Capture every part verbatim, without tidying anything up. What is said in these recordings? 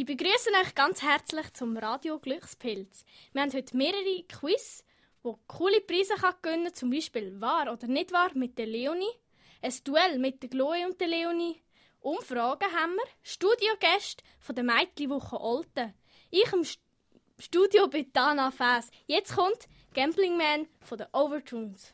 begrüße euch ganz herzlich zum Radio Glückspilz. Wir haben heute mehrere Quiz, die coole Preise gewinnen können, zum Beispiel «Wahr oder nicht wahr» mit der Leonie, ein Duell mit der Chloe und der Leonie, Umfragen haben wir, Studiogäste von der Mädchenwoche Olten. Ich im St- Studio bin Dana Faes. Jetzt kommt «Gambling Man» von den Overtones.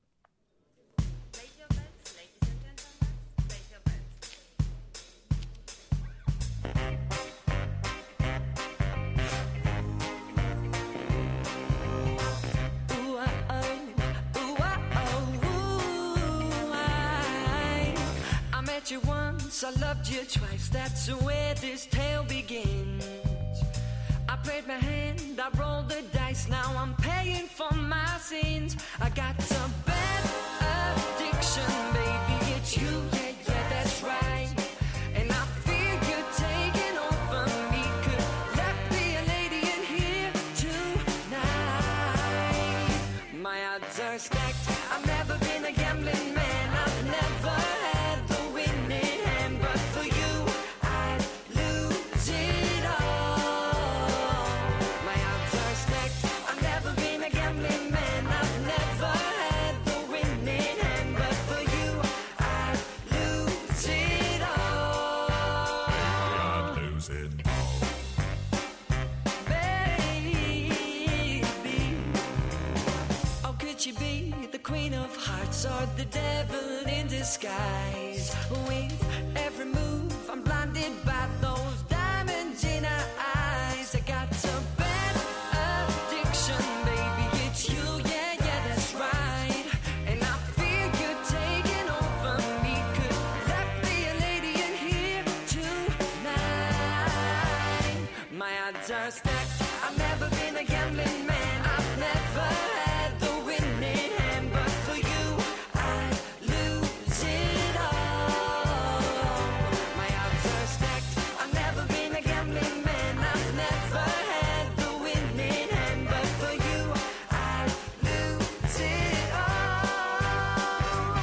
You once, I loved you twice. That's where this tale begins. I played my hand, I rolled the dice. Now I'm paying for my sins. I got a bad addiction, baby. It's you, yeah, yeah, that's right. And I feel you taking over me. Could let be a lady in here tonight. My odds are stacked. I've never been a gambling man. I've never had the winning hand, but for you, I'd lose it all. My odds are stacked. I've never been a gambling man. I've never had the winning hand, but for you, I'd lose it all. I'd lose it all. Baby, oh, could you be the queen of hearts or the devil in disguise? With every move, I'm blinded by those diamonds in her eyes. I got a bad addiction, baby. It's you, yeah, yeah, that's right. And I feel you taking over me. Could that be a lady in here tonight? My odds are stacked. I've never been a gambling man. I've never had the winning hand, but for you, I'd lose it all. My odds are stacked. I've never been a gambling man. I've never had the winning hand, but for you, I'd lose it all.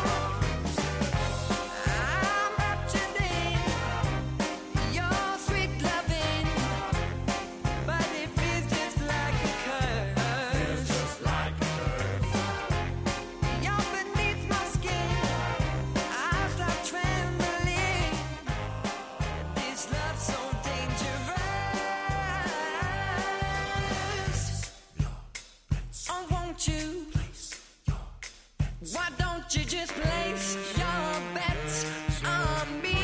I'm raptured in your sweet loving, but it feels just like a curse. Just like a curse. You're beneath my skin. I start trembling. This love's so dangerous. Oh, won't you? Why don't you just place your bets on me?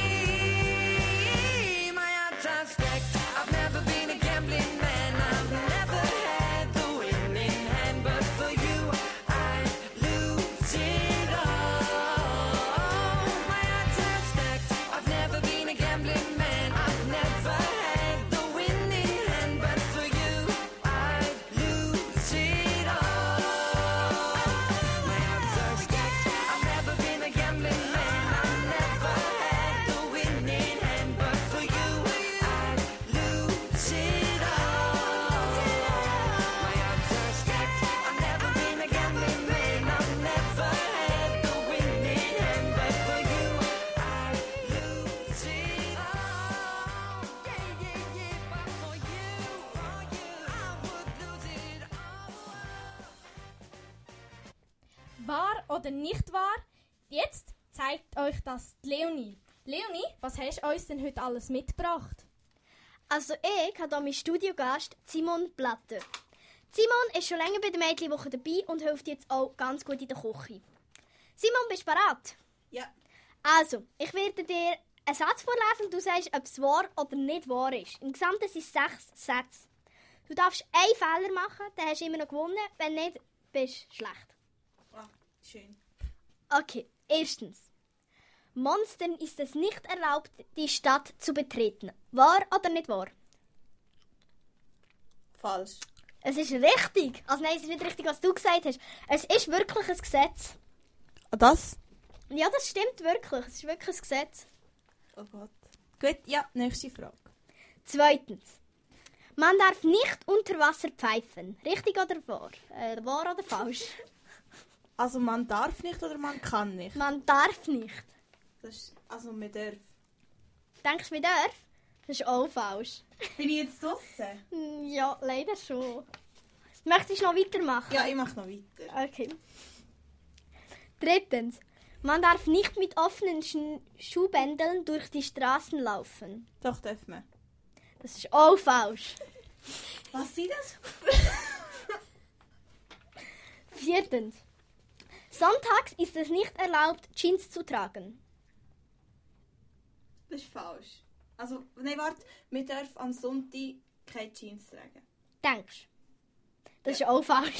My odds are stacked. I've never been a gambling man. I've never had the winning hand, but for you, I'd lose it all. My odds are stacked. I've never been a gambling man. I've never had the winning hand, but for you, I'd lose it all. My odds are stacked. I've never been a gambling man. I've never had the winning hand, but for you, I'd lose it all. My odds are stacked. I've never been a gambling man. I've never had the winning hand, but for you, I'd lose it all. Yeah, yeah, yeah, but for you, for you, I would lose it all. Wahr oder nicht wahr? Jetzt zeigt euch das die Leonie. Leonie, was hast du uns denn heute alles mitgebracht? Also ich habe hier meinen Studiogast Simon Blatter. Simon ist schon länger bei der Mädchenwoche dabei und hilft jetzt auch ganz gut in der Küche. Simon, bist du bereit? Ja. Also, ich werde dir einen Satz vorlesen und du sagst, ob es wahr oder nicht wahr ist. Im Gesamten sind es sechs Sätze. Du darfst einen Fehler machen, dann hast du immer noch gewonnen. Wenn nicht, bist du schlecht. Ah, schön. Okay, erstens. Monstern ist es nicht erlaubt, die Stadt zu betreten. Wahr oder nicht wahr? Falsch. Es ist richtig. Also nein, es ist nicht richtig, was du gesagt hast. Es ist wirklich ein Gesetz. Ah, das? Ja, das stimmt wirklich. Es ist wirklich ein Gesetz. Oh Gott. Gut, ja, nächste Frage. Zweitens. Man darf nicht unter Wasser pfeifen. Richtig oder wahr? Äh, wahr oder falsch? Also man darf nicht oder man kann nicht? Man darf nicht. Das ist, also man darf. Denkst du, man darf? Das ist auch falsch. Bin ich jetzt draussen? Hm, Ja, leider schon. Möchtest du noch weitermachen? Ja, ich mache noch weiter. Okay. Drittens. Man darf nicht mit offenen Sch- Schuhbändeln durch die Straßen laufen. Doch, dürfen wir. Das ist auch falsch. Was sind das? Viertens. Sonntags ist es nicht erlaubt, Jeans zu tragen. Das ist falsch. Also, nein, warte. Wir dürfen am Sonntag keine Jeans tragen. Denkst du? Das ist auch falsch.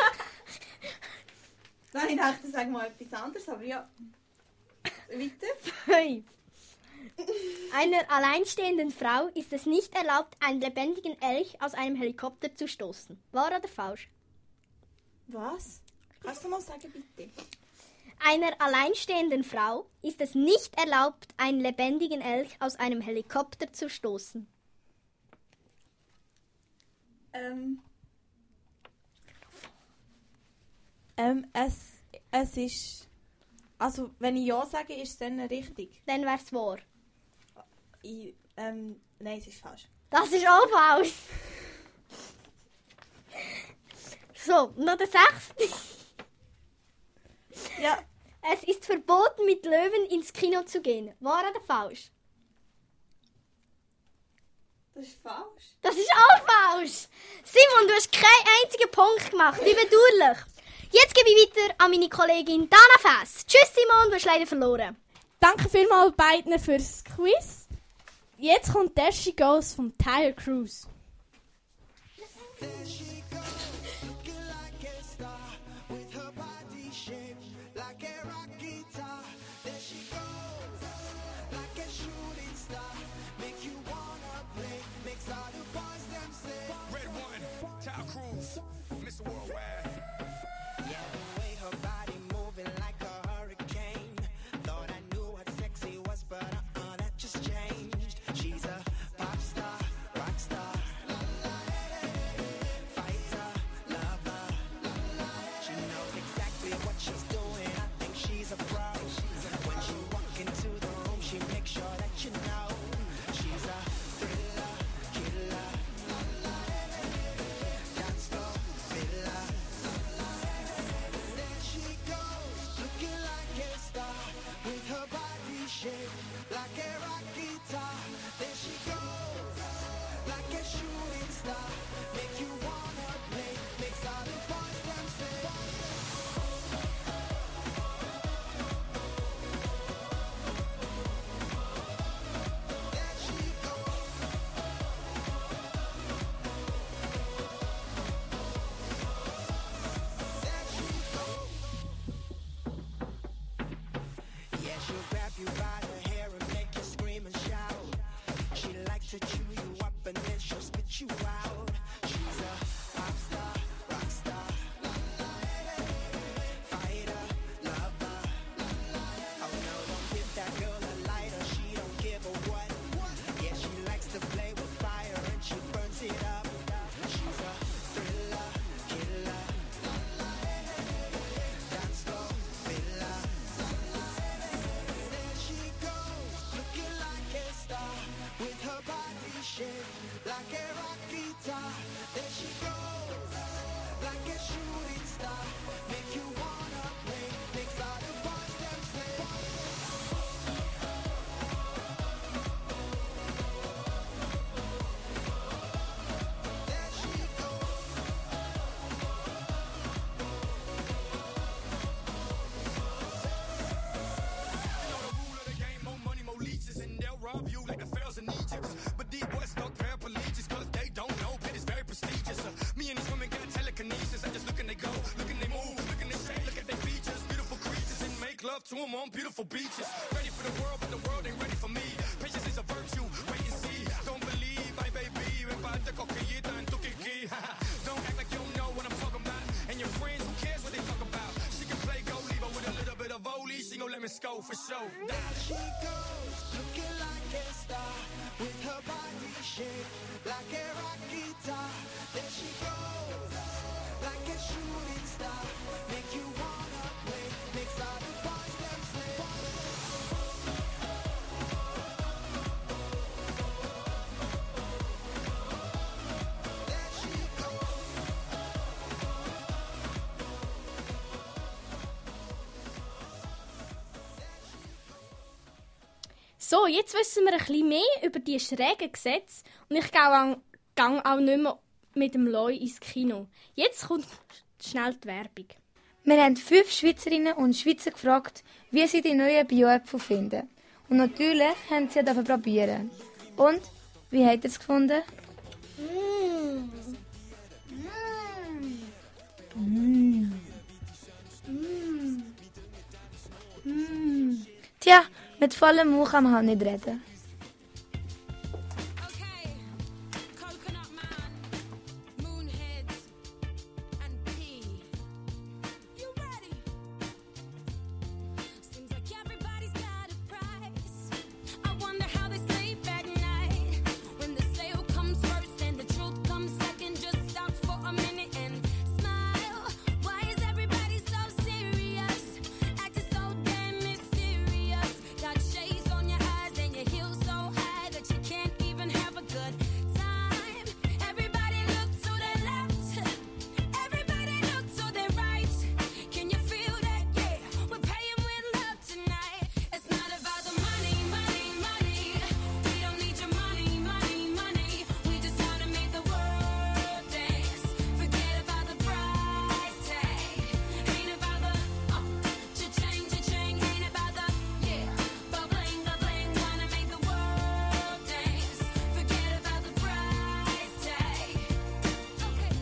Nein, ich dachte, sag mal etwas anderes, aber ja. Weiter. Fünf. Einer alleinstehenden Frau ist es nicht erlaubt, einen lebendigen Elch aus einem Helikopter zu stoßen. Wahr oder falsch? Was? Kannst du mal sagen, bitte? Einer alleinstehenden Frau ist es nicht erlaubt, einen lebendigen Elch aus einem Helikopter zu stoßen. Ähm. Ähm, es, es ist... Also, wenn ich Ja sage, ist es dann richtig. Dann wär's wahr. Ich, ähm, nein, es ist falsch. Das ist auch falsch. So, noch der sechste. Ja. Es ist verboten, mit Löwen ins Kino zu gehen. Wahr oder falsch? Das ist falsch. Das ist auch falsch. Simon, du hast keinen einzigen Punkt gemacht. Wie bedauerlich. Jetzt gebe ich weiter an meine Kollegin Dana Fess. Tschüss Simon, du hast leider verloren. Danke vielmals beiden fürs Quiz. Jetzt kommt There She Goes vom Tyre Cruise. Red one, Tyre Cruise, Mister Worldwide. Yeah, the way her body moving like a hurricane. Thought I knew what sexy was, but uh-uh, that just changed. She's a pop star, rock star, fighter, lover. She knows exactly what she's doing. I think she's a pro. When she walk into the room, she makes sure that you know she's a thriller, killer, dance floor filler. There she goes, looking like a star, with her body shaped like a rock guitar. There she goes, like a shooting star, make you wanna play, makes all the boys them say. There she goes. There she goes. Yeah, she'll grab you by the hair and make you scream and shout. She likes to chew you up and then she'll spit you out. She's a pop star, rock star, fighter, lover. Oh no, don't give that girl a lighter. She don't give a what. Yeah, she likes to play with fire and she burns it up. She's a thriller, killer, dance floor filler. There she goes, looking like a star, with her body shaped like a rock guitar. There she goes, like a shooting star, make you wanna play, makes all the boys them say. There she goes. Rule of the game, more money, more leeches, and they'll rob you like the pharaohs in Egypt. But these boys stuck paraplegics, cause they don't know, but it's very prestigious. Uh, me and these women got telekinesis, I just look and they go, look and they move, look and they shake, look at their features, beautiful creatures, and make love to them on beautiful beaches. Ready for the world, but the world ain't ready for me. Patience is a virtue, wait and see. Don't believe, ay baby, ven pa' esta coquillita en tu kiki. Don't act like you don't know what I'm talking about. And your friends, who cares what they talk about? She can play goalie, but with a little bit of volley, she gon' let me score for sure. There she goes, looking like a star, with her body shaped like a rock guitar. There she goes, like a shooting star, make you wanna play, makes all the boys them say. So, jetzt wissen wir ein bisschen mehr über die schrägen Gesetze und ich gehe auch, gehe auch nicht mehr mit dem Loi ins Kino. Jetzt kommt schnell die Werbung. Wir haben fünf Schweizerinnen und Schweizer gefragt, wie sie die neuen Bio-Äpfel finden. Und natürlich haben sie davon probieren. Und, wie habt ihr es gefunden? Mm. Mm. Mm. Tja, mit vollem Mund kann man halt nicht reden. Okay, coconut man, moonheads, and pea. You ready? Seems like everybody's got a price. I wonder how they sleep at night when the sale comes first and the truth comes second. Just stop for a minute and smile. Why is everybody so serious? Acting so damn mysterious. Got shades on your eyes and your heels so high that you can't even have a good time. Everybody look to the left. Everybody look to the right. Can you feel that? Yeah, we're paying with love tonight. It's not about the money, money, money. We don't need your money, money, money. We just wanna make the world dance. Forget about the price tag. Ain't about the uh, cha-ching, cha-ching. Ain't about the yeah, bubbling, bubbling. Wanna make the world dance. Forget about the price tag. Okay,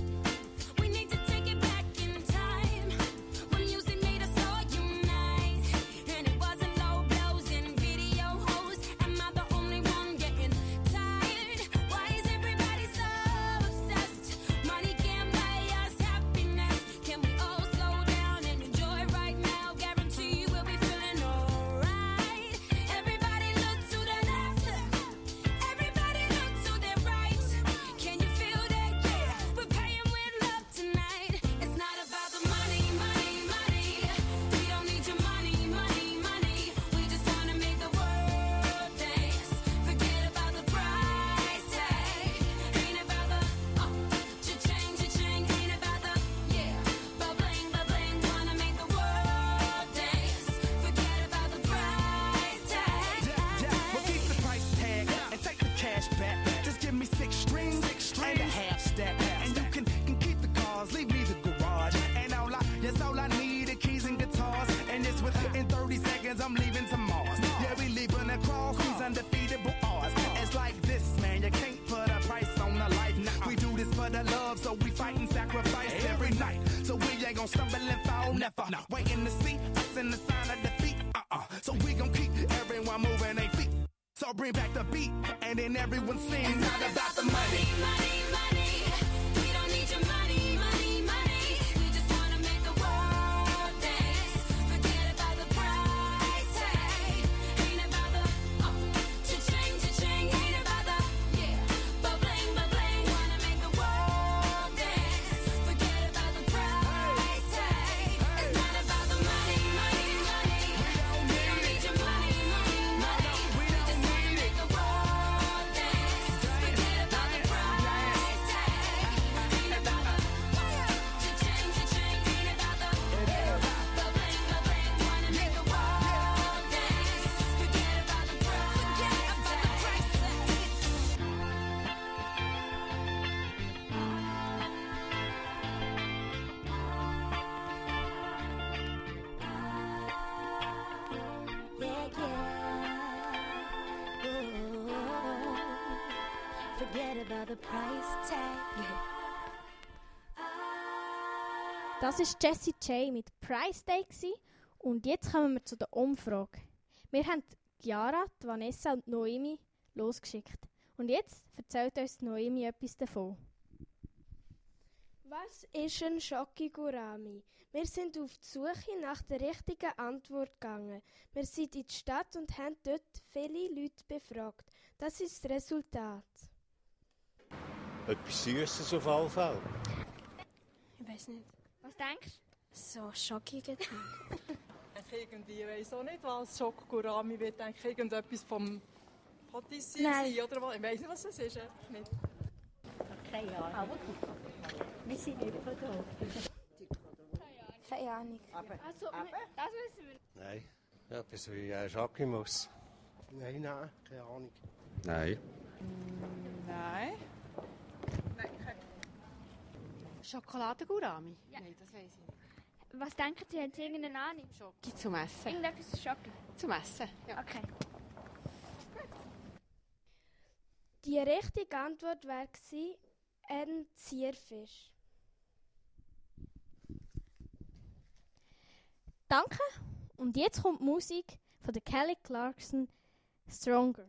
we need to take it back in time when music made us all unite, and it wasn't low blows and video hoes. Am I the only one getting tired? Why is everybody so obsessed? Money can't buy us happiness. Can we all slow down and enjoy right now? Guarantee we'll be feeling alright. Everybody look to the left. Everybody look to the right. Can you feel that? Yeah, we're paying with love tonight. It's not about the money, money, money. We don't need your money, money, money. We just wanna make the world dance. Forget about the price tag. Ain't about the uh, cha-ching, cha-ching. Ain't about the yeah, bubbling, bubbling. Wanna make the world dance. Forget about the price tag. Yeah, yeah, well keep the price tag and take the cash back. Just give me six strings, six strings and a half stack. And you can, can keep the cars, leave me the garage. And all I, yes, all I need are keys and guitars. And it's within thirty seconds I'm leaving to Mars. Yeah, we leaving across these undefeatable odds. It's like this, man, you can't put a price on a life. Now we do this for the love, so we fight and sacrifice every night. So we ain't gon' stumble and fall, never. Waiting to see us in the sign of defeat. Uh-uh. So we gon' keep everyone moving their feet. So bring back the beat, and then everyone sings. It's not about the money. Money, money. We don't need your money, money, money. We just wanna make the world dance. Forget about the price tag. Ain't about the uh, cha-ching, cha-ching. Ain't about the yeah, bubbling, bubbling. Wanna make the world dance. Forget about the price tag. It's not about the money, money, money. We don't need your money, money, money. We just wanna make the world dance. Forget about the price tag. Ain't about the cha-ching, cha-ching. Ain't about the yeah, bubbling, bubbling. Wanna make the world dance. Forget about the price. Forget about the price tag. Yeah, yeah. Ooh. Forget about the price tag. Das war Jessie J mit Price Day gewesen. Und jetzt kommen wir zu der Umfrage. Wir haben Chiara, die Vanessa und die Noemi losgeschickt. Und jetzt erzählt uns Noemi etwas davon. Was ist ein Schokigurami? Wir sind auf die Suche nach der richtigen Antwort gegangen. Wir sind in die Stadt und haben dort viele Leute befragt. Das ist das Resultat. Etwas Süßes auf alle Fälle. Ich weiß nicht. Was denkst du? So schockige Ich irgendwie weiss auch nicht, was Schokogurami wird. Eigentlich irgendetwas vom Patissier Nein. sein, oder was? Ich weiss nicht, was es ist. Einfach nicht. Keine Ahnung. Wir sind nicht von da. Keine Ahnung. Also, das wissen wir. Nein, etwas wie äh, Schokimus. Nein, nein, keine Ahnung. Nein. Nein. Nein, keine. Schokoladengurami? Ja. Nein, das weiß ich nicht. Was denken Sie, haben Sie irgendeine Ahnung? Schoki zum Essen. Irgendetwas Schoki? Zum Essen, ja. Okay. Die richtige Antwort wäre gewesen, ein Zierfisch. Danke. Und jetzt kommt die Musik von der Kelly Clarkson, Stronger.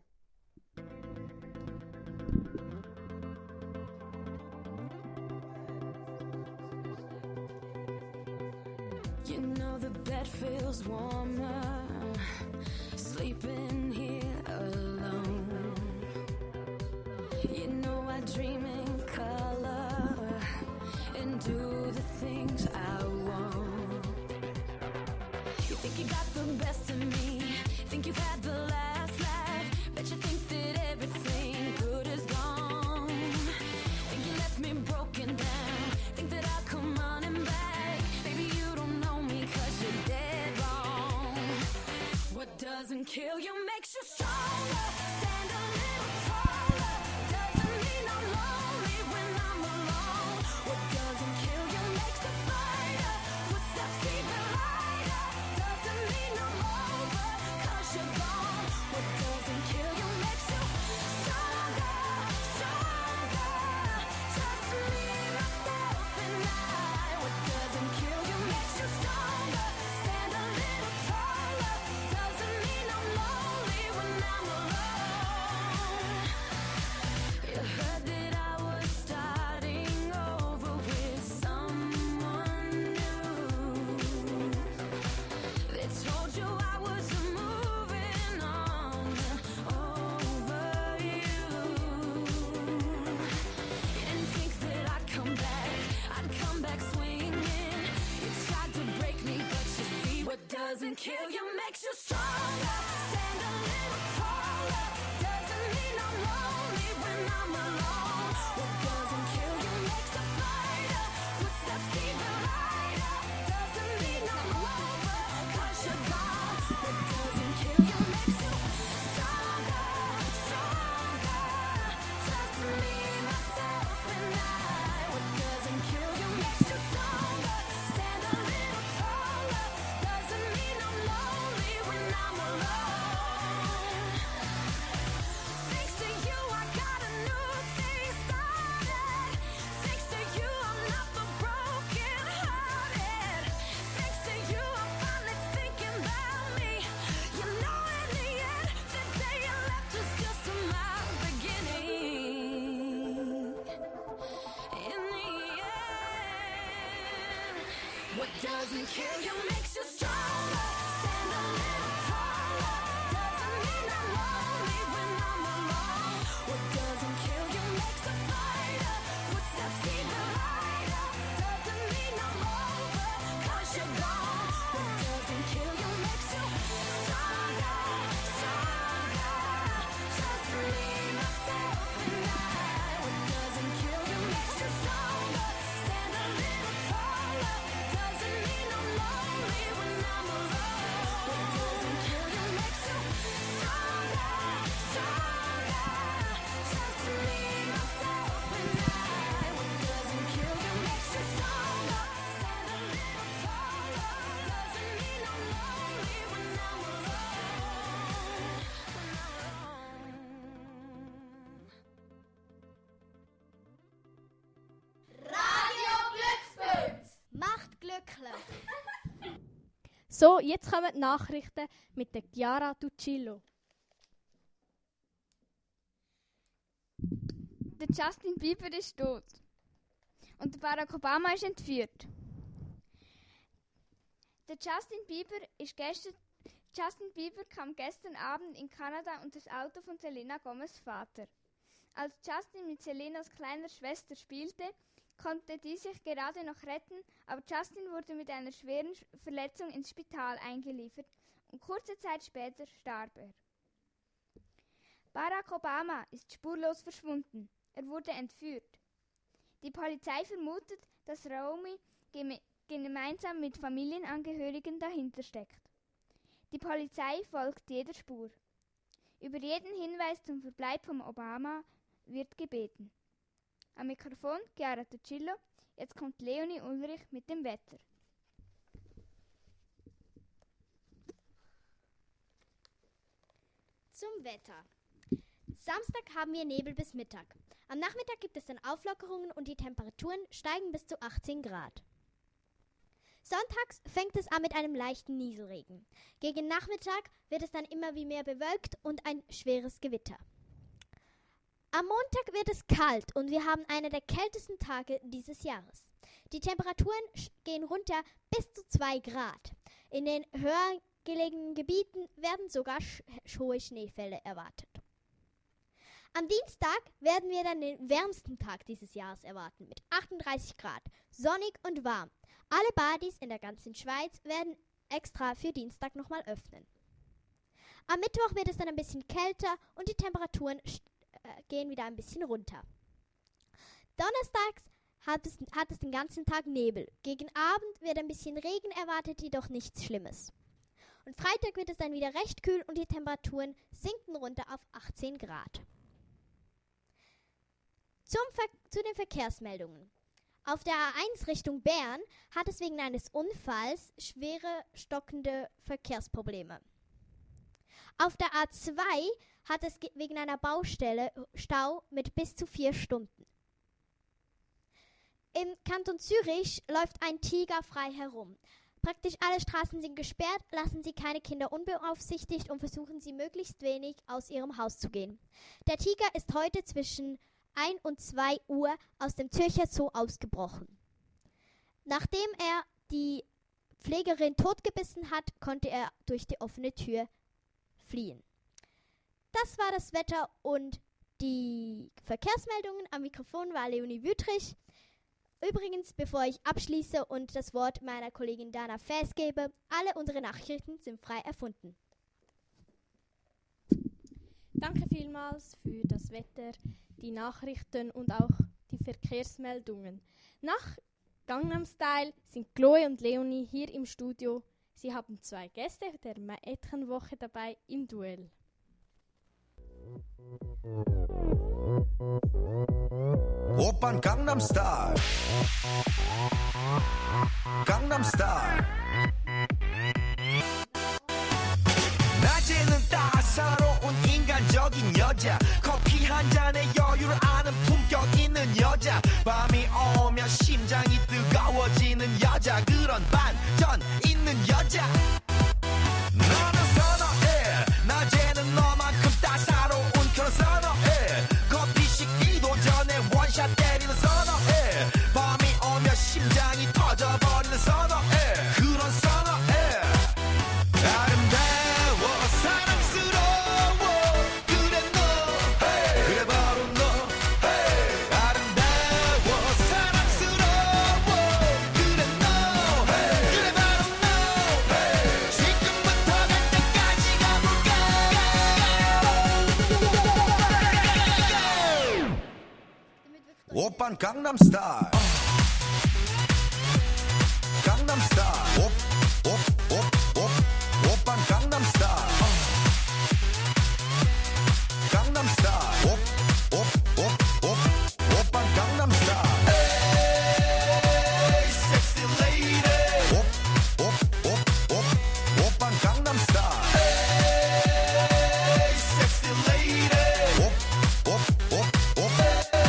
You know the bed feels warmer, sleeping here alone. You know I dream in color and do the things I want. You think you got the best of me, think you've had the last laugh, bet you think that everything good is gone. Think you left me broken down, think that I'll come running back. Baby, you don't know me 'cause you're dead wrong. What doesn't kill you makes you stronger. Stand a little taller. Doesn't mean I'm lonely when I'm alone. What doesn't kill you makes a fighter. Footsteps even lighter. Doesn't mean I'm over 'cause you're gone. What doesn't kill you makes you stronger, stronger. Just me, myself, and I. What doesn't kill you makes you stronger. Stand a little taller. Doesn't mean I'm lonely when I'm alone. You heard that I was starting over with someone new. They told you I was moving on over you. You didn't think that I'd come back, I'd come back swinging. You tried to break me, but you see what doesn't kill you makes you stronger. Stand a little taller. Doesn't mean I'm lonely when I'm alone. What doesn't kill you makes a fighter. Footsteps even lighter. Doesn't mean I'm over 'cause you're gone. What doesn't kill you makes you stronger, stronger. Just me, myself, and I. What doesn't kill you makes you stronger. Stand a little taller. Doesn't mean I'm lonely when I'm alone. Thanks to you, I got a new thing started. Thanks to you, I'm not the broken hearted. Thanks to you, I'm finally thinking about me. You know, in the end, the day you left was just my beginning. In the end, what doesn't kill you makes you stronger. Stand a little taller. Doesn't mean I'm lonely when I'm alone. What doesn't kill you makes a fighter. Footsteps even lighter. Doesn't mean I'm over 'cause you're gone. What doesn't kill you makes you stronger, stronger. Just me, myself, and I. What doesn't kill you makes you stronger. Stand a little taller. Doesn't mean I'm lonely when I'm alone. What doesn't kill you makes you stronger, stronger. Just me, myself, and I. What doesn't kill you makes you stronger. Stand a little taller. Doesn't mean I'm lonely when I'm alone. Radio Glückspilz macht glücklich. So, jetzt kommen die Nachrichten mit der Chiara Duccillo. Der Justin Bieber ist tot. Und der Barack Obama ist entführt. Der Justin Bieber ist gestern. Justin Bieber kam gestern Abend in Kanada unter das Auto von Selena Gomez' Vater. Als Justin mit Selenas kleiner Schwester spielte, konnte die sich gerade noch retten, aber Justin wurde mit einer schweren Verletzung ins Spital eingeliefert und kurze Zeit später starb er. Barack Obama ist spurlos verschwunden. Er wurde entführt. Die Polizei vermutet, dass Romy geme- gemeinsam mit Familienangehörigen dahinter steckt. Die Polizei folgt jeder Spur. Über jeden Hinweis zum Verbleib von Obama wird gebeten. Am Mikrofon Chiara Tuccillo. Jetzt kommt Leonie Ulrich mit dem Wetter. Zum Wetter. Samstag haben wir Nebel bis Mittag. Am Nachmittag gibt es dann Auflockerungen und die Temperaturen steigen bis zu achtzehn Grad. Sonntags fängt es an mit einem leichten Nieselregen. Gegen Nachmittag wird es dann immer wie mehr bewölkt und ein schweres Gewitter. Am Montag wird es kalt und wir haben einen der kältesten Tage dieses Jahres. Die Temperaturen gehen runter bis zu zwei Grad. In den höher gelegenen Gebieten werden sogar sch- hohe Schneefälle erwartet. Am Dienstag werden wir dann den wärmsten Tag dieses Jahres erwarten mit achtunddreißig Grad, sonnig und warm. Alle Badis in der ganzen Schweiz werden extra für Dienstag nochmal öffnen. Am Mittwoch wird es dann ein bisschen kälter und die Temperaturen st- äh, gehen wieder ein bisschen runter. Donnerstags hat es, hat es den ganzen Tag Nebel. Gegen Abend wird ein bisschen Regen erwartet, jedoch nichts Schlimmes. Und Freitag wird es dann wieder recht kühl und die Temperaturen sinken runter auf achtzehn Grad. Zum Ver- zu den Verkehrsmeldungen. Auf der A eins Richtung Bern hat es wegen eines Unfalls schwere stockende Verkehrsprobleme. Auf der A zwei hat es ge- wegen einer Baustelle Stau mit bis zu vier Stunden. Im Kanton Zürich läuft ein Tiger frei herum. Praktisch alle Straßen sind gesperrt, lassen Sie keine Kinder unbeaufsichtigt und versuchen Sie möglichst wenig aus Ihrem Haus zu gehen. Der Tiger ist heute zwischen ein und zwei Uhr aus dem Zürcher Zoo ausgebrochen. Nachdem er die Pflegerin totgebissen hat, konnte er durch die offene Tür fliehen. Das war das Wetter und die Verkehrsmeldungen. Am Mikrofon war Leonie Wüthrich. Übrigens, bevor ich abschließe und das Wort meiner Kollegin Dana Fäß gebe, alle unsere Nachrichten sind frei erfunden. Danke vielmals für das Wetter, die Nachrichten und auch die Verkehrsmeldungen. Nach Gangnam Style sind Chloe und Leonie hier im Studio. Sie haben zwei Gäste der Mädchenwoche dabei im Duell. 오빤 강남 스타일 강남 스타일 낮에는 따사로운 인간적인 여자 커피 한 잔에 여유를 아는 품격 있는 여자 밤이 오면 심장이 뜨거워지는 여자 그런 반전 있는 여자 너는 선호해 낮에는 너만큼 따사로운 그런 선호해 커피 식기도 전에 원샷 때리는 선호해 밤이 오면 심장이 터져버리는 선호해 그런 선호해 아름다워 사랑스러워 그래 너 hey. 그래 바로 너 hey. 아름다워 사랑스러워 그래 너 hey. 그래 바로 너 hey. 지금부터 갈 때까지 가볼까 오빤 강남 스타일 강남 스타일 옵옵옵옵 오빤 강남 스타일 강남 스타일 옵옵옵옵 오빤 강남 스타일 에이 섹시 레이디 옵옵옵옵 오빤 강남 스타일 에이 섹시 레이디 옵옵옵옵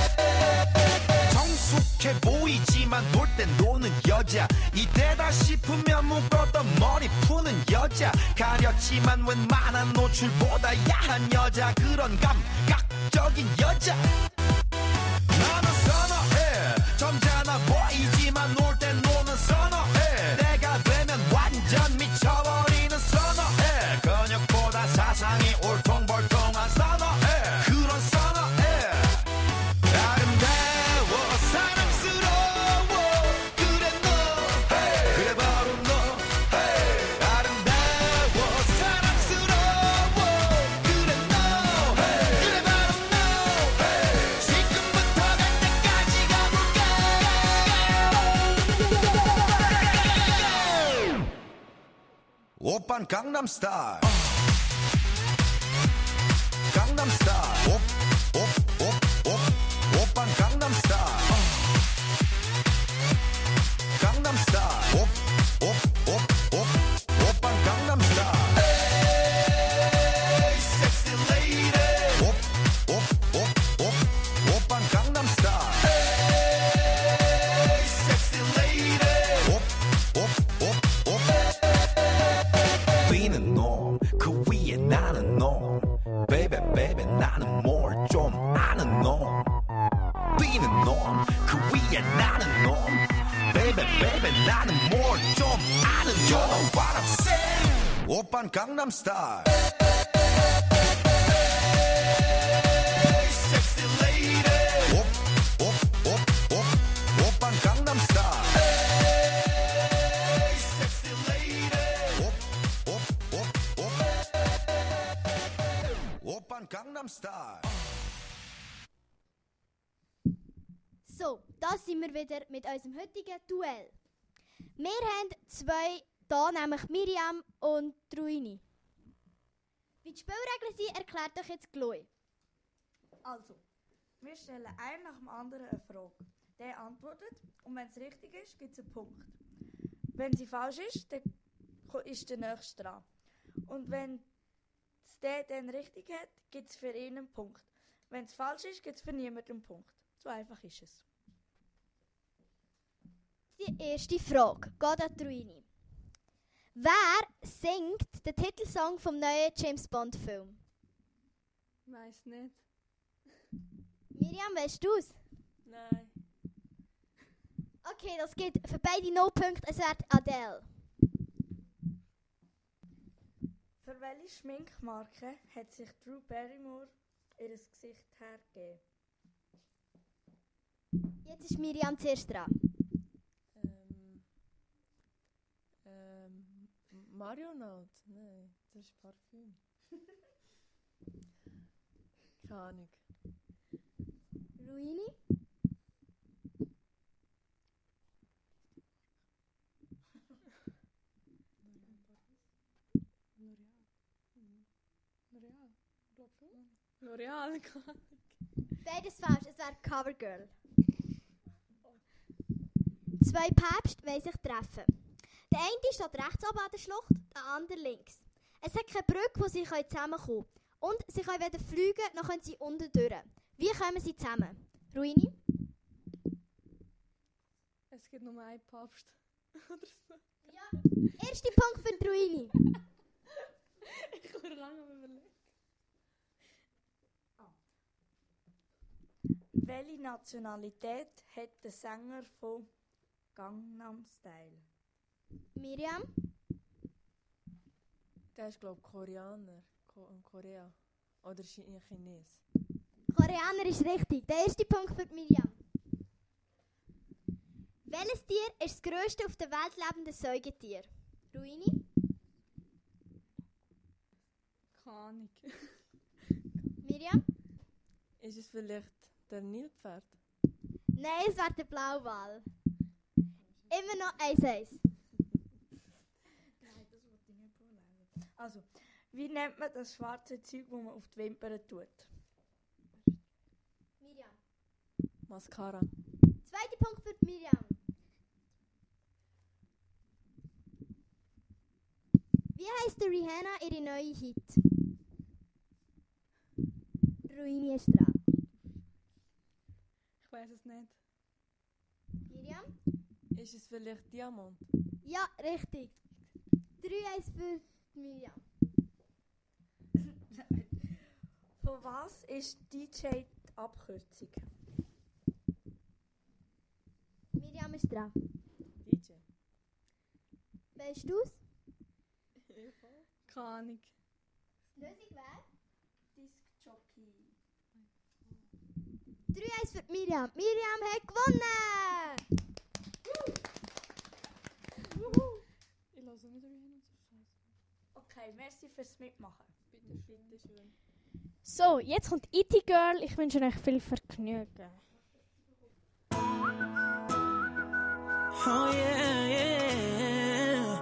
성숙해 보이지만 놀 땐 노는 여자 이때다 싶으면 묶었던 머리 푸는 여자 가렸지만 웬만한 노출보다 야한 여자 그런 감각적인 여자 나는 선호해 점잖아 보이지만 놀 땐 노는 선호해 내가 되면 완전 미쳐버리는 선호해 근육보다 사상이 울퉁불퉁한 선호해 그런 선호해 아름다워 사랑스러워 그래 너 hey. 그래 바로 너 hey. 아름다워 사랑스러워 그래 너 hey. 그래 바로 너 hey. 지금부터 갈 때까지 가볼까 오빤 강남 스타일 너 Baby baby 나는 뭘 좀 아는 너 뛰는 놈 그 위에 나는 놈 Baby baby 나는 뭘 좀 아는 놈 You know what I'm saying 오빤 강남 스타일 Sexy lady 오, 오, 오, 오, 오빤 강남 스타일 Sexy lady 오, 오, 오, 오 오빤 강남 스타일 So, da sind wir wieder mit unserem heutigen Duell. Wir haben zwei da, nämlich Miriam und Ruini. Wie die Spielregeln sind, erklärt euch jetzt Chloe. Also, wir stellen einen nach dem anderen eine Frage. Der antwortet und wenn es richtig ist, gibt es einen Punkt. Wenn sie falsch ist, dann ist der Nächste dran. Und wenn es der dann richtig hat, gibt es für ihn einen Punkt. Wenn es falsch ist, gibt es für niemanden einen Punkt. So einfach ist es. Die erste Frage geht an Ruini. Wer singt den Titelsong vom neuen James Bond Film? Weiss nicht. Miriam, weißt du es? Nein. Okay, das geht für beide null Punkte. Es wird Adele. Für welche Schminkmarke hat sich Drew Barrymore ihr Gesicht hergegeben? Jetzt ist Miriam zuerst dran. Ähm. Ähm. Marionette? Nein, das ist Parfüm. Keine Ahnung. Ruini? L'Oreal. Glaub schon. L'Oreal, keine Ahnung. Beides falsch, es wäre Covergirl. Zwei Päpste wollen sich treffen. Der eine steht rechts oben an der Schlucht, der andere links. Es hat keine Brücke, wo sie zusammenkommen können. Und sie können weder fliegen, noch können sie unten durch. Wie kommen sie zusammen? Ruini? Es gibt nur einen Papst. Oder so. Ja. Erster Punkt für die Ruini. Ich habe lange überlegt. Welche Nationalität hat der Sänger von Gangnam Style? Miriam? Der ist, glaube ich, Koreaner. Ko Korea. Oder Chi- Chines. Koreaner ist richtig. Der erste Punkt für die Miriam. Welches Tier ist das grösste auf der Welt lebende Säugetier? Ruini? Keine Ahnung. Miriam? Ist es vielleicht der Nilpferd? Nein, es wäre der Blauwal. Immer noch eins eins. Nein, das wollte ich nicht vorlesen. Also, wie nennt man das schwarze Zeug, das man auf die Wimpern tut? Miriam. Mascara. Zweiter Punkt für die Miriam. Wie heisst der Rihanna ihre neue Hit? Ruini ist dran. Ich weiß es nicht. Miriam? Ist es vielleicht Diamant? Ja, richtig. drei eins für die Miriam. Von was ist D J die Abkürzung? Miriam ist dran. D J. Weißt du es? Keine Ahnung. Lösung wäre? Disc Jockey. drei eins für die Miriam. Miriam hat gewonnen! Ich lasse nicht Rihanna so scheiße. Okay, merci fürs Mitmachen. Bitte, bitte schön. So, jetzt kommt E T Girl. Ich wünsche euch viel Vergnügen. Oh yeah, yeah.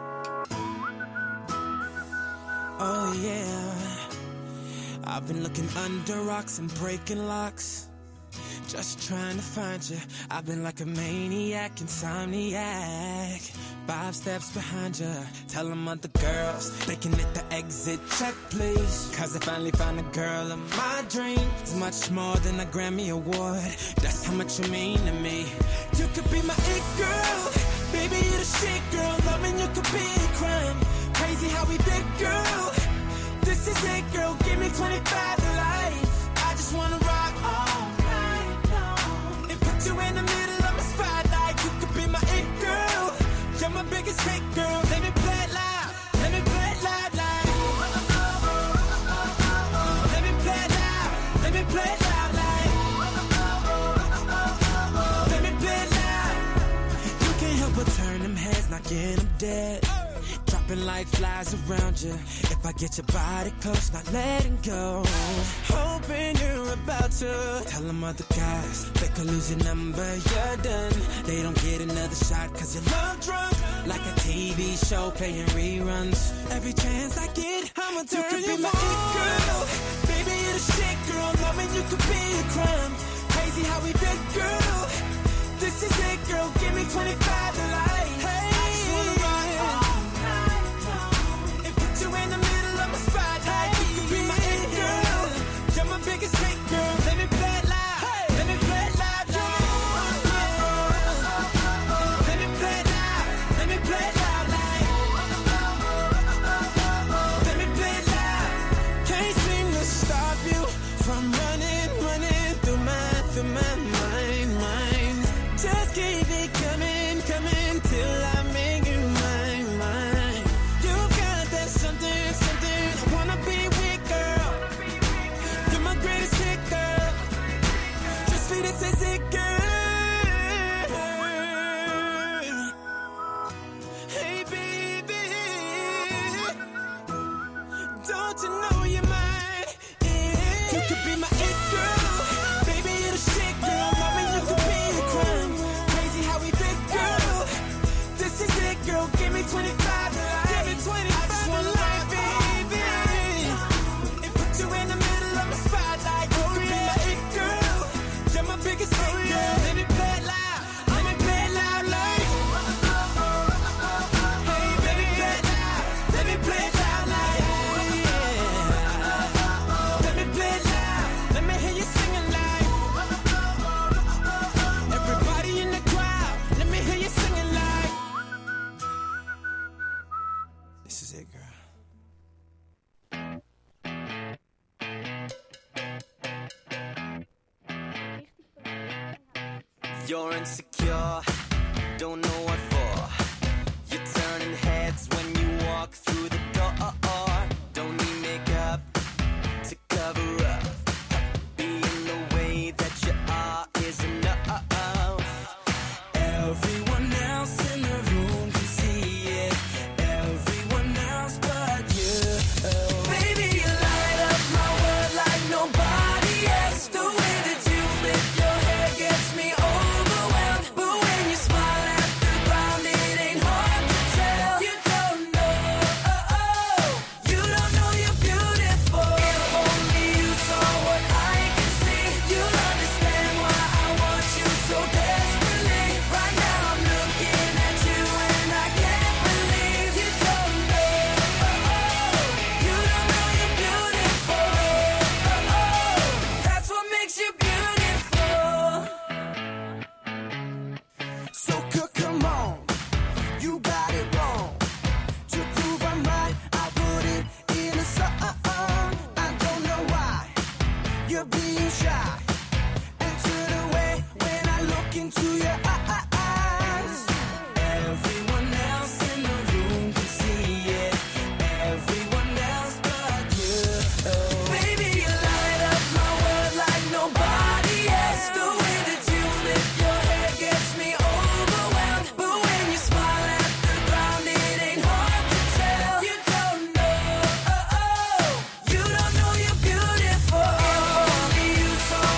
Oh yeah. I've been looking under rocks and breaking locks, just trying to find you. I've been like a maniac, insomniac, five steps behind you. Tell them other girls they can hit the exit check, please. Cause I finally found a girl of my dreams. It's much more than a Grammy award. That's how much you mean to me. You could be my it girl, baby, you're the shit girl. Loving you could be a crime. Crazy how we did, girl. This This is it, girl, give me twenty-five to life. I just wanna rock all night long and put you in the middle of my spotlight. You could be my it girl, you're my biggest hit girl. Let me play it loud, let me play it loud, loud. Let me play it loud, let me play it loud, like. Let me play it loud. You can't help but turn them heads, knocking them dead. Dropping like flies around you. If I get your body close, not letting go. Hoping you're about to tell them other guys they could lose your number, you're done. They don't get another shot cause you're love drunk. Like a T V show playing reruns. Every chance I get, I'ma turn you, could be my it girl. Baby, you're the shit, girl. Loving you could be a crime. Crazy how we did, girl. This is it, girl. Give me twenty-five to life. Hey, I just wanna rock all night long and put you in the middle of my spotlight. You could be my it girl. You're my biggest hit, girl. Let me play it loud. Hey. Let me play it loud, yeah. Let me play it loud. Let me play it loud, like. Let me play it loud. Can't seem to stop you from running, running through my, through my mind, mind. Just keep it coming, coming till I make you mine, mine. You got that something, something I wanna be with, girl. You're my greatest hit, girl. Just for this is it, girl. Hey, baby, don't you know you're mine? Yeah. You could be my it girl. Baby, you're the shit, girl. Loving you could be a crime. Crazy how we did, girl. This is it, girl. Give me twenty-five to life. Give me twenty-five I just wanna life, baby. And put you in the middle of my spotlight. You could be my it girl. You're my biggest hit, girl. Let me play it loud. Let me play it loud, like. Hey, baby, play it loud. Let me play it loud, like. Let me play it loud. Let me hear you singing, like. Everybody in the crowd, let me hear you singing, like. This is it, girl. You're insecure, don't know what for. You're turning heads when you walk through the door. Don't need makeup to cover up. Being the way that you are is enough. Everyone else in the room can see it. Everyone else but you. Baby, you light up my world like nobody else. The way that you flip your hair gets me overwhelmed. But when you smile at the ground, it ain't hard to tell. You don't know, oh, oh. You don't know you're beautiful. If only you saw what I can see, you'll understand why I want you so desperately. Right now I'm looking at you and I can't believe you don't know, oh, oh. You don't know you're beautiful, oh, oh. That's what makes you beautiful. So good, come on, you got it wrong. To prove I'm right, I put it in a song. I don't know why you're being shy and turn away when I look into your eyes. Everyone else in the room can see it. Everyone else but you. Baby, you light up my world like nobody else. The way that you flip your hair gets me overwhelmed. But when you smile at the ground, it ain't hard to tell. You don't know, oh, oh. You don't know you're beautiful. If only you saw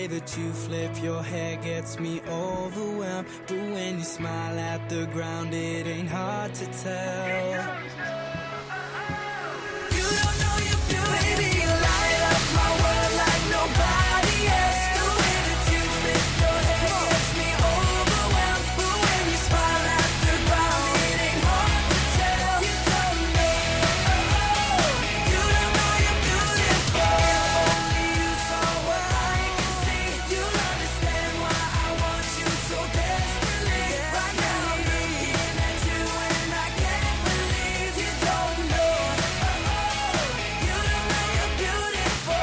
that you flip your hair gets me overwhelmed. But when you smile at the ground, it ain't hard to tell. You don't know you're beautiful. Baby, you light up my world like nobody else. The way that you flip your hair gets me overwhelmed. But when you smile at the ground, it ain't hard to tell. You don't know. You don't know you're beautiful. If only you saw what I can see, you'll understand why I want you so desperately. Right now I'm looking at you and I can't believe you don't know. You don't know you're beautiful.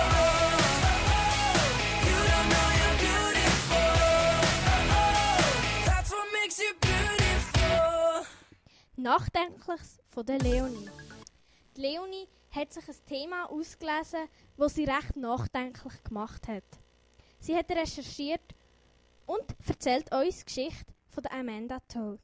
You don't know you're beautiful. That's what makes you beautiful. Nachdenkliches von der Leonie. Die Leonie hat sich ein Thema ausgelesen, das sie recht nachdenklich gemacht hat. Sie hat recherchiert und erzählt uns die Geschichte von der Amanda Toad.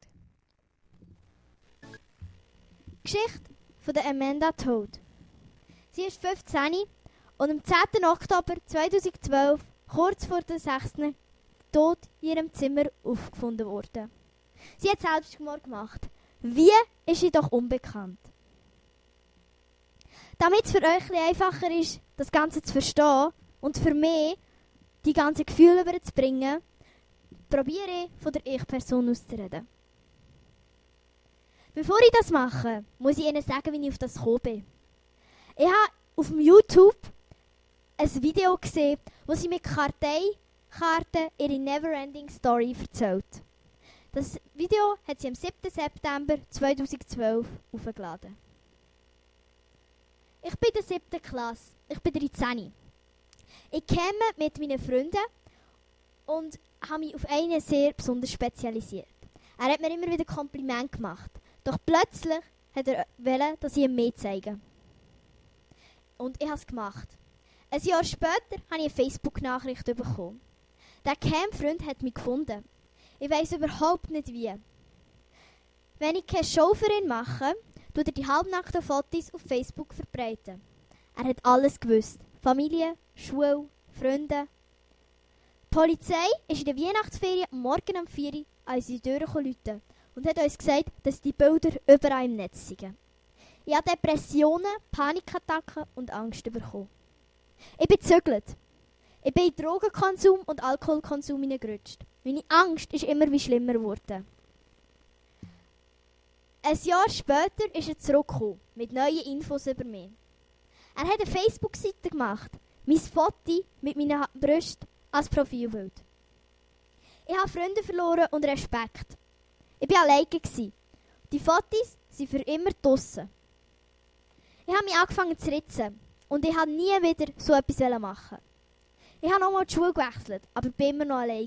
Geschichte von der Amanda Toad. Sie ist fünfzehn und am zehnten Oktober zweitausendzwölf, kurz vor der sechsten tot in ihrem Zimmer aufgefunden worden. Sie hat Selbstmord gemacht. Wie, ist sie doch unbekannt. Damit es für euch ein bisschen einfacher ist, das Ganze zu verstehen und für mich die ganzen Gefühle überzubringen, probiere ich von der Ich-Person auszureden. Bevor ich das mache, muss ich Ihnen sagen, wie ich auf das gekommen bin. Ich habe auf dem YouTube ein Video gesehen, wo sie mit Karteikarten ihre Neverending Story erzählt. Das Video hat sie am siebten September zweitausendzwölf aufgeladen. Ich bin in der siebten Klasse. Ich bin dreizehn. Ich käme mit meinen Freunden und habe mich auf einen sehr besonders spezialisiert. Er hat mir immer wieder Komplimente gemacht. Doch plötzlich hat er wollen, dass ich ihm mehr zeige. Und ich habe es gemacht. Ein Jahr später habe ich eine Facebook-Nachricht bekommen. Der Camp-Freund hat mich gefunden. Ich weiss überhaupt nicht wie. Wenn ich keine Show für ihn mache, tut er die halbnackten Fotos auf Facebook verbreiten. Er hat alles gewusst. Familie, Schule, Freunde. Die Polizei ist in der Weihnachtsferien am Morgen um vier Uhr an unsere Türen läuten und hat uns gesagt, dass die Bilder überall im Netz sind. Ich habe Depressionen, Panikattacken und Angst bekommen. Ich bin gezügelt. Ich bin in Drogenkonsum und Alkoholkonsum hineingerutscht. Meine Angst ist immer wie schlimmer geworden. Ein Jahr später ist er zurückgekommen mit neuen Infos über mich. Er hat eine Facebook-Seite gemacht, mein Foto mit meinen Brüsten als Profilbild. Ich habe Freunde verloren und Respekt. Ich war alleine. Die Fotos sind für immer draussen. Ich habe mich angefangen zu ritzen und ich wollte nie wieder so etwas machen. Ich habe nochmal die Schule gewechselt, aber war immer noch allein.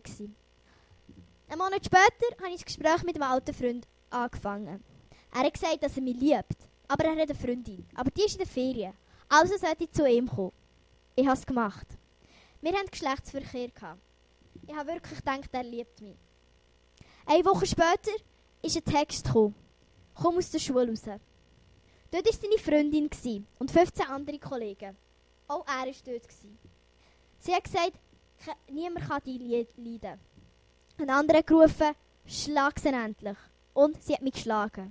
Einen Monat später habe ich das Gespräch mit einem alten Freund angefangen. Er hat gesagt, dass er mich liebt, aber er hat eine Freundin. Aber die ist in der Ferien, also sollte ich zu ihm kommen. Ich habe es gemacht. Wir hatten Geschlechtsverkehr. Ich habe wirklich gedacht, er liebt mich. Eine Woche später ist ein Text gekommen. Komm aus der Schule raus. Dort war seine Freundin und fünfzehn andere Kollegen. Auch er war dort. Sie hat gesagt, niemand kann dich leiden. Ein anderer hat gerufen, schlag sie endlich. Und sie hat mich geschlagen.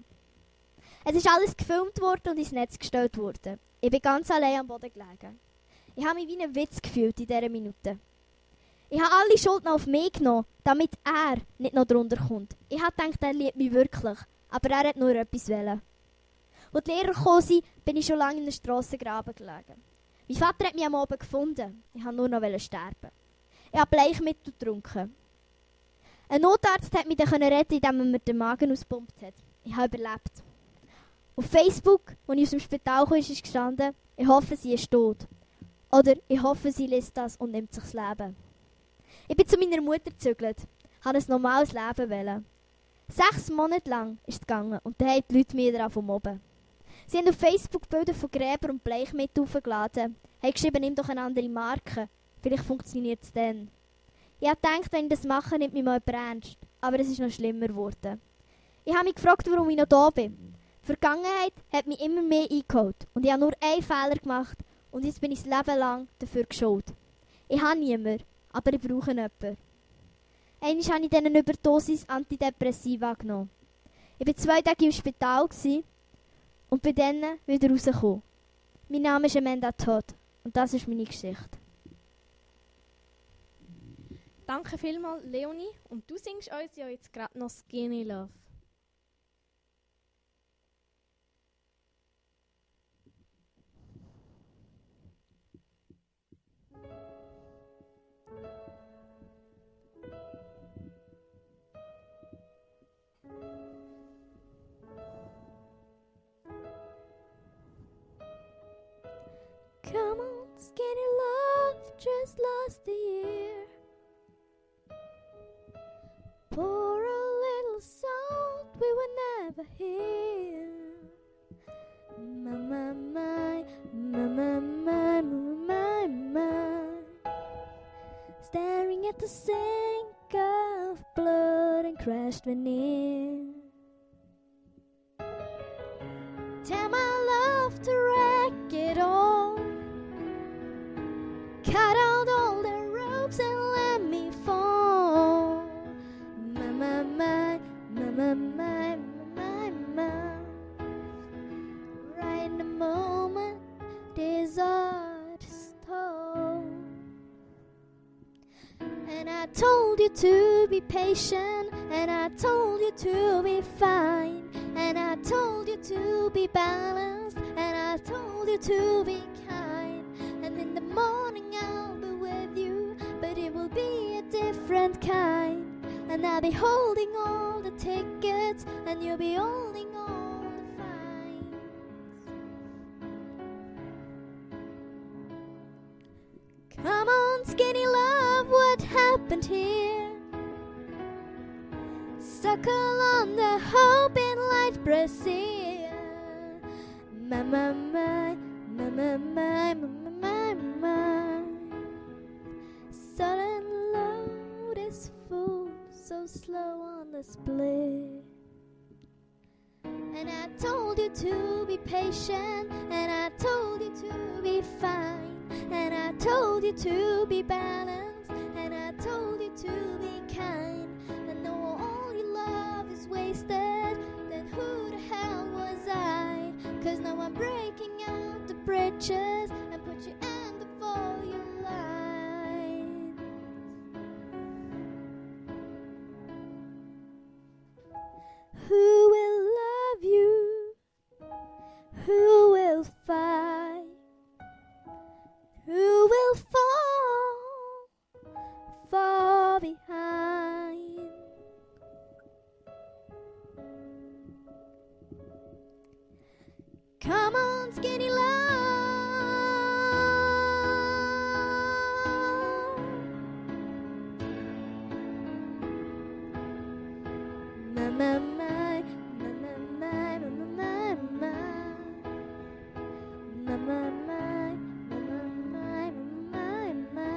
Es ist alles gefilmt worden und ins Netz gestellt worden. Ich bin ganz allein am Boden gelegen. Ich habe mich wie ein Witz gefühlt in dieser Minute. Ich habe alle Schuld noch auf mich genommen, damit er nicht noch drunter kommt. Ich habe gedacht, er liebt mich wirklich, aber er hat nur etwas wollen. Als die Lehrer gekommen sind, bin ich schon lange in der Strassengraben gelegen. Mein Vater hat mich am Abend gefunden. Ich wollte nur noch sterben. Ich habe Bleichmittel getrunken. Ein Notarzt hat mich dann retten, indem er mir den Magen ausgepumpt hat. Ich habe überlebt. Auf Facebook, als ich aus dem Spital kam, ist gestanden, ich hoffe, sie ist tot. Oder ich hoffe, sie lässt das und nimmt sich das Leben. Ich bin zu meiner Mutter gezügelt, habe ein normales Leben wollen. Sechs Monate lang ist es gegangen und dann haben die Leute mich wieder mobben. Sie haben auf Facebook Bilder von Gräbern und Bleichmittel aufgeladen, haben geschrieben, nimm doch eine andere Marke, vielleicht funktioniert es dann. Ich habe gedacht, wenn ich das mache, nimmt mich mal jemand ernst, aber es ist noch schlimmer geworden. Ich habe mich gefragt, warum ich noch da bin. Die Vergangenheit hat mich immer mehr eingeholt und ich habe nur einen Fehler gemacht und jetzt bin ich das Leben lang dafür geschuld. Ich habe niemanden, aber ich brauche jemanden. Einmal habe ich dann eine Überdosis Antidepressiva genommen. Ich war zwei Tage im Spital gewesen und bin dann wieder rausgekommen. Mein Name ist Amanda Todd und das ist meine Geschichte. Danke vielmals, Leonie. Und du singst uns ja jetzt gerade noch Skinny Love. Come on, skinny love, just lost a year. Pour a little salt we would never hear. My, my, my, my, my, my, my, my. Staring at the sink of blood and crashed veneer. Tell my love to wreck it all. Cut out all the ropes and let me fall. My, my, my, my, my, my, my, my. Right in the moment, this art stole. And I told you to be patient, and I told you to be fine, and I told you to be balanced, and I told you to be kind. And in the morning I'll be with you, but it will be a different kind. And I'll be holding all the tickets, and you'll be holding all the fines. Come on, skinny love, what happened here? Suckle on the hope in light brassiere. My, my, my, my, my, my, my, my, my. Sudden load is full, so slow on the split. And I told you to be patient, and I told you to be fine, and I told you to be balanced, and I told you to be kind. And though all your love is wasted, then who the hell was I? Cause now I'm breaking out the bridges and put you in the for your line. Who will love you? Who will fight? Who will fall far behind? Come on, skinny love. My, my, my, my, my, my, my, my, my, my, my, my, my, my, my.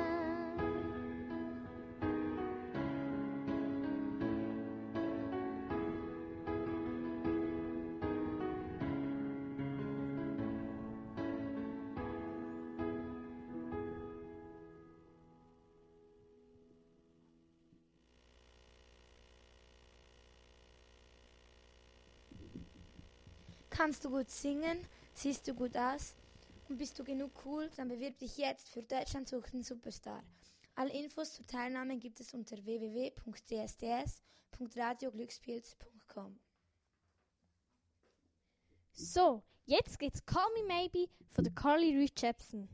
Kannst du gut singen? Siehst du gut aus? Und bist du genug cool? Dann bewirb dich jetzt für Deutschland sucht den Superstar. Alle Infos zur Teilnahme gibt es unter w w w punkt d s d s punkt radio glückspilz punkt com. So, jetzt geht's Call Me Maybe von der Carly Rae Jepsen.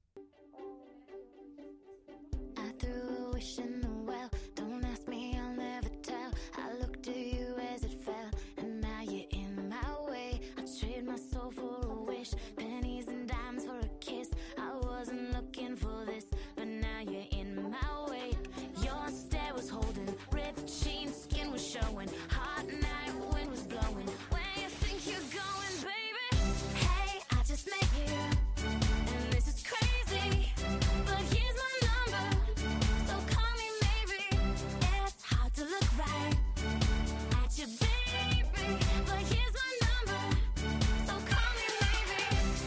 I threw a wish in the well. Don't ask me, I'll never tell. I looked to you as it fell, and now you're in my way. I trade my soul for a wish, pennies and dimes for a kiss. I wasn't looking for this, but now you're in my way. Your stare was holding, ripped jeans, skin was showing. Hot night, wind was blowing. Where you think you're going, baby? Hey, I just met you, and this is crazy. But here's my number, so call me maybe. It's hard to look right at you, baby. But here's my number, so call me maybe.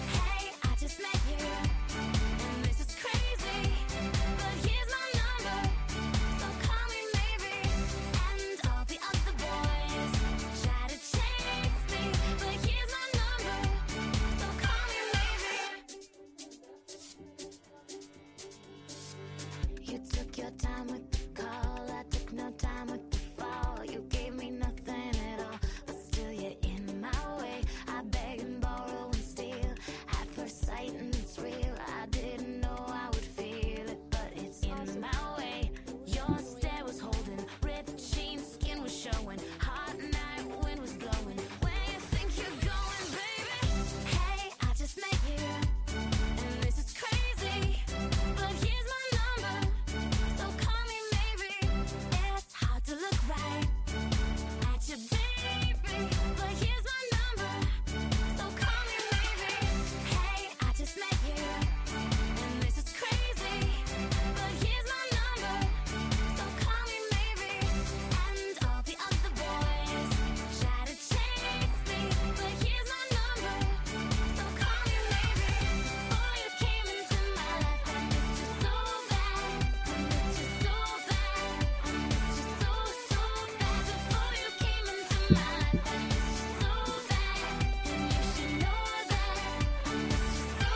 time with the call. I took no time with the fall. You gave me nothing at all, but still you're in my way. I beg and borrow and steal at first sight, and it's real. I didn't know I would feel it, but it's in my way. Your stare was holding, ripped jeans, skin was showing. Hot night, wind was blowing. Where you think you're going, baby? Hey, I just met you, and this is crazy. But here's my number, so call me maybe. It's hard to look right at you, baby. But here's my number, so call me maybe. Hey, I just met you, and this is crazy. But here's my number, so call me maybe. And all the other boys try to chase me, but here's my number, so call me maybe. Before you came into my life, I missed you so bad. I missed you so bad. I missed you so, so bad. Before you came into my life, I missed you so bad. And you should know that. I missed you so,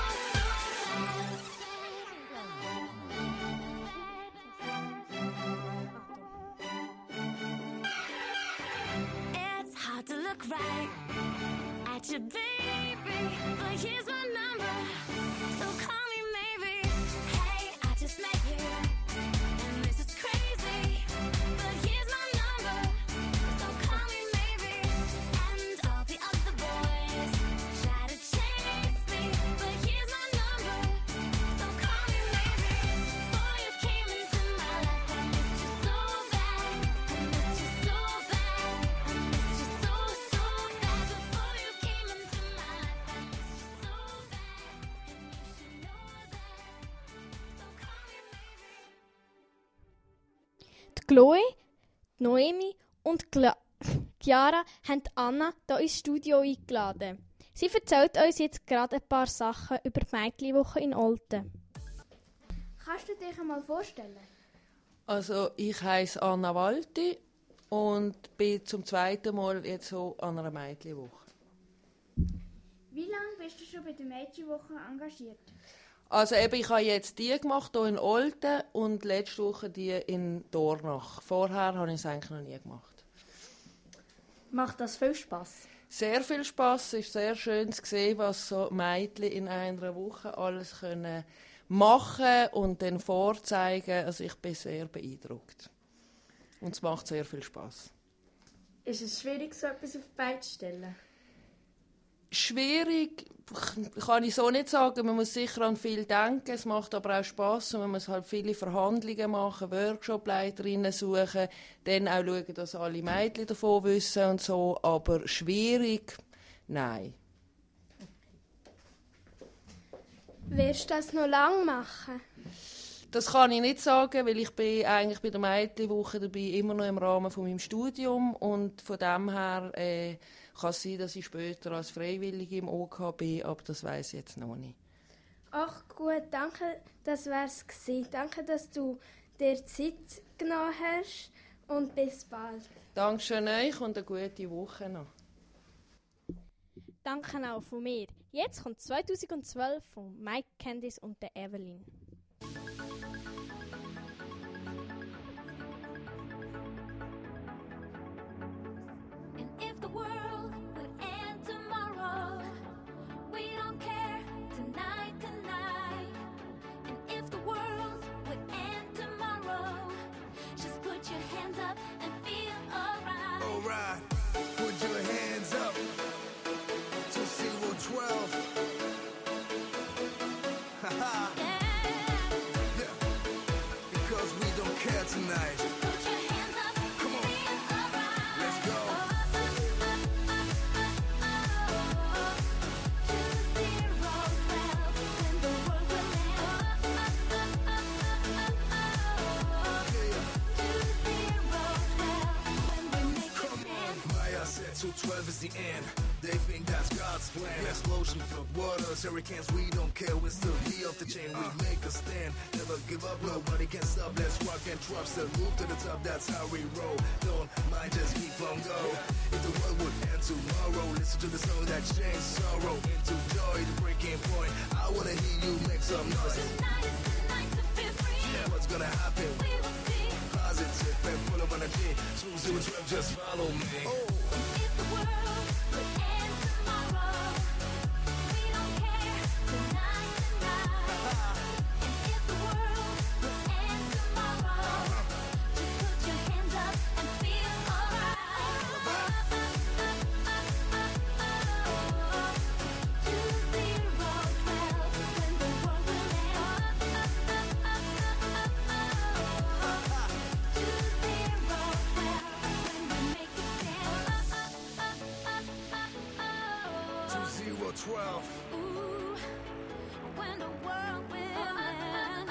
It's hard to look right at you, baby. But here's my number, so call me maybe. Hey, I just met you, and this is crazy. But here's my number, so call me maybe. And all the other boys try to chase me, but here's my number, so call me maybe. Before you came into my life, I missed you so bad. I missed you so bad. I missed you so, so bad. Before you came into my life, I missed you so bad. And you should know that. So call me maybe. Die Chloe, die Noemi und Gla Chiara haben Anna hier ins Studio eingeladen. Sie erzählt uns jetzt gerade ein paar Sachen über die Mädchenwoche in Olten. Kannst du dich einmal vorstellen? Also ich heiße Anna Walti und bin zum zweiten Mal jetzt so an einer Mädchenwoche. Wie lange bist du schon bei der Mädchenwoche engagiert? Also eben, ich habe jetzt die gemacht hier in Olten und letzte Woche die in Dornach. Vorher habe ich es eigentlich noch nie gemacht. Macht das viel Spass? Sehr viel Spass. Es ist sehr schön zu sehen, was so Mädchen in einer Woche alles können machen und dann vorzeigen. Also ich bin sehr beeindruckt. Und es macht sehr viel Spass. Ist es schwierig, so etwas auf die Beine zu stellen? Schwierig kann ich so nicht sagen. Man muss sicher an viel denken. Es macht aber auch Spass und man muss halt viele Verhandlungen machen, Workshop-Leiterinnen suchen, dann auch schauen, dass alle Mädchen davon wissen und so. Aber schwierig, nein. Wirst du das noch lange machen? Das kann ich nicht sagen, weil ich bin eigentlich bei der Mädchenwoche dabei immer noch im Rahmen von meinem Studium und von dem her äh, kann es sein, dass ich später als Freiwillige im O K bin, aber das weiss ich jetzt noch nicht. Ach gut, danke, das wär's gewesen. Danke, dass du dir Zeit genommen hast und bis bald. Dankeschön euch und eine gute Woche noch. Danke auch von mir. Jetzt kommt zweitausendzwölf von Mike Candice und der Evelyn. And if the world would end tomorrow, we don't care tonight, tonight. And if the world would end tomorrow, just put your hands up and feel alright. Alright, put your hands up to zero twelve. Haha. Yeah. Because we don't care tonight. Put your hands up, come on, feel alright. let's go. Maya said two twelve is the end. They think that's God's plan. Explosion, flood waters, hurricanes, we don't care. We're still here off the chain, we make a stand. Never give up, nobody can stop. Let's rock and drop, still move to the top, that's how we roll. Don't mind, just keep on go. If the world would end tomorrow, listen to the song that changed sorrow into joy. The breaking point, I wanna hear you make some noise. Tonight is the night to feel free. Yeah, what's gonna happen? We will see twelve on the day. Two zero twelve, just follow me. Oh. If the world would end tomorrow, we don't care tonight, tonight. And if the world would end tomorrow, just put your hands up and feel alright. Two zero twelve, when the world will end. Two zero twelve, when we make a stand. Two zero twelve. Ooh, when the world will end.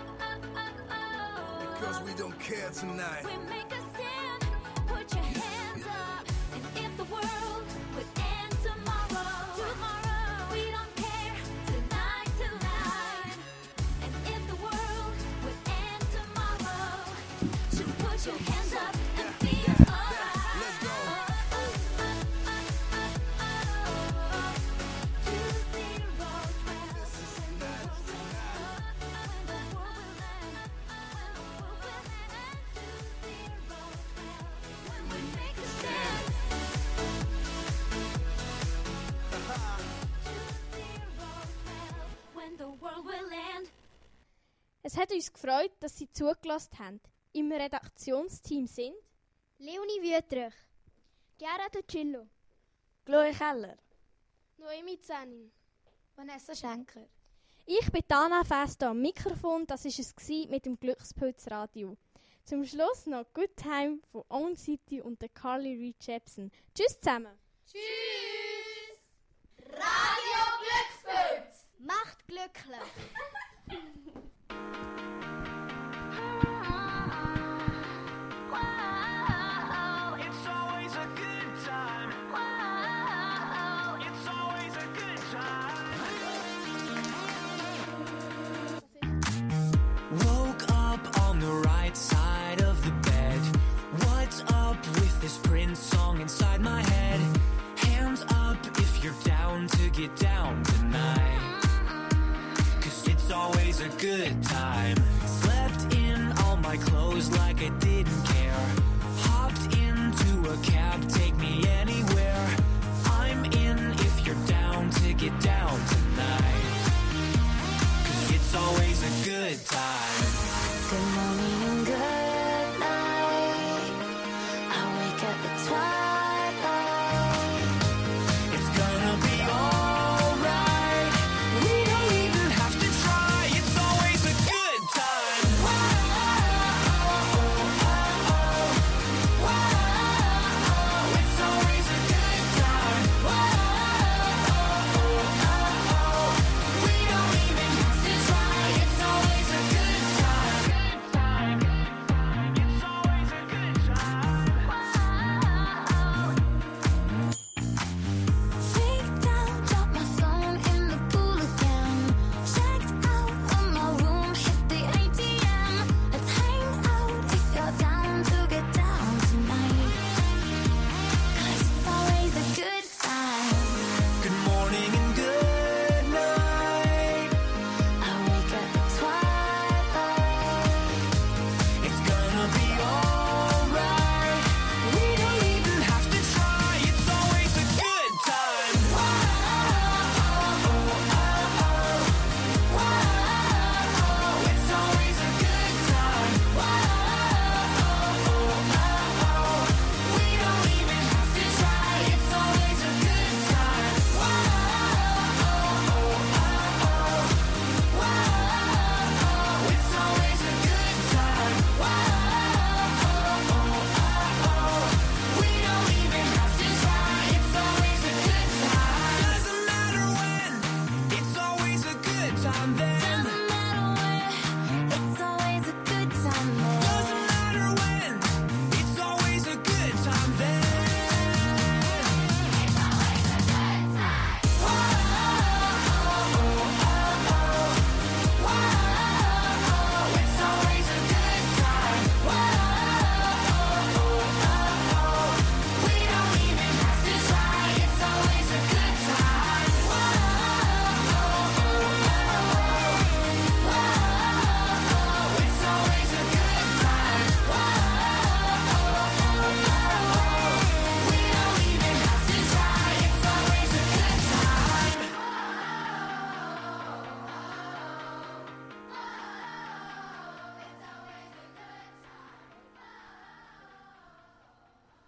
Because we don't care tonight. We make a stand, put your hands up. And if the world would end tomorrow, tomorrow, we don't care tonight, tonight. And if the world would end tomorrow, just put your hands up and feel alright. Let's go. Two zero twelve, when the world will end. When the world will end. When the world will end. Two zero twelve, when we make a stand. When the world will end. Es hat uns gefreut, dass Sie zugelassen haben. Im Redaktionsteam sind Leonie Wüterich, Chiara Tuccillo, Chloe Keller, Noemi Zanin, Vanessa Schenker. ich bin Dana Fest am Mikrofon. Das war es gsi mit dem Glückspilz-Radio. Zum Schluss noch Good Time von Own City und der Carly Rae Jepsen. Tschüss zusammen. Tschüss! Radio Glückspilz! Macht glücklich! It's always a good time. Wow, it's always a good time. Woke up on the right side of the bed. What's up with this Prince song inside my head? Hands up if you're down to get down tonight. Cause it's always a good time. Slept in all my clothes like I didn't care. Hopped into a cab, take me anywhere. I'm in if you're down to get down tonight. Cause it's always a good time.